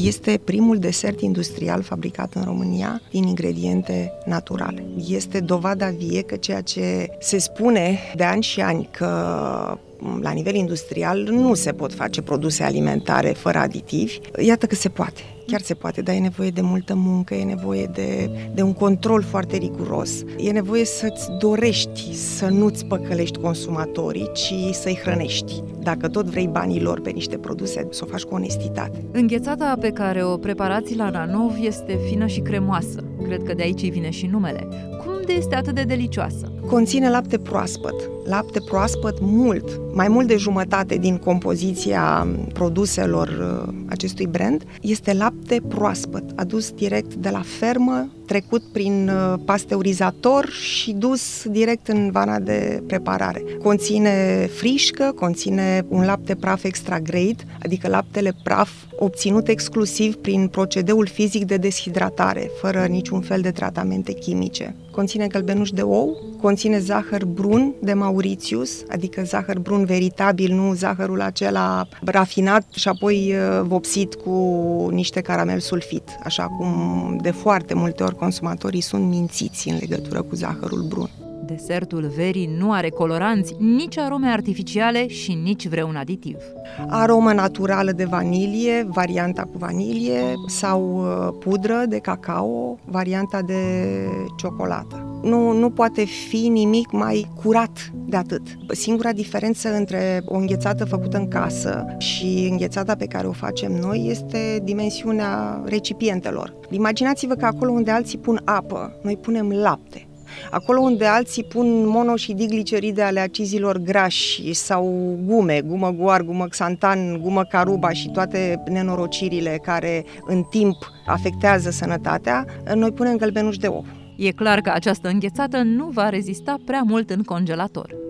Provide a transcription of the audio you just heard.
Este primul desert industrial fabricat în România din ingrediente naturale. Este dovada vie că ceea ce se spune de ani și ani că la nivel industrial nu se pot face produse alimentare fără aditivi, iată că se poate. Chiar se poate, dar e nevoie de multă muncă, e nevoie de un control foarte riguros. E nevoie să-ți dorești să nu-ți păcălești consumatorii, ci să-i hrănești. Dacă tot vrei banii lor pe niște produse, să o faci cu onestitate. Înghețata pe care o preparați la Nanov este fină și cremoasă. Cred că de aici îi vine și numele. Cum de este atât de delicioasă? Conține lapte proaspăt. Lapte proaspăt mult, mai mult de jumătate din compoziția produselor acestui brand este lapte proaspăt, adus direct de la fermă, trecut prin pasteurizator și dus direct în vana de preparare. Conține frișcă, conține un lapte praf extra grade, adică laptele praf obținut exclusiv prin procedeul fizic de deshidratare, fără niciun fel de tratamente chimice. Conține gălbenuș de ou, conține zahăr brun de Mauritius, adică zahăr brun veritabil, nu zahărul acela rafinat și apoi vopsit cu niște caramel sulfit, așa cum de foarte multe ori consumatorii sunt mințiți în legătură cu zahărul brun. Desertul verii nu are coloranți, nici arome artificiale și nici vreun aditiv. Aromă naturală de vanilie, varianta cu vanilie, sau pudră de cacao, varianta de ciocolată. Nu poate fi nimic mai curat de atât. Singura diferență între o înghețată făcută în casă și înghețata pe care o facem noi este dimensiunea recipientelor. Imaginați-vă că acolo unde alții pun apă, noi punem lapte. Acolo unde alții pun mono- și digliceride ale acizilor grași sau gumă guar, gumă xantan, gumă caruba și toate nenorocirile care în timp afectează sănătatea, noi punem gălbenuș de ou. E clar că această înghețată nu va rezista prea mult în congelator.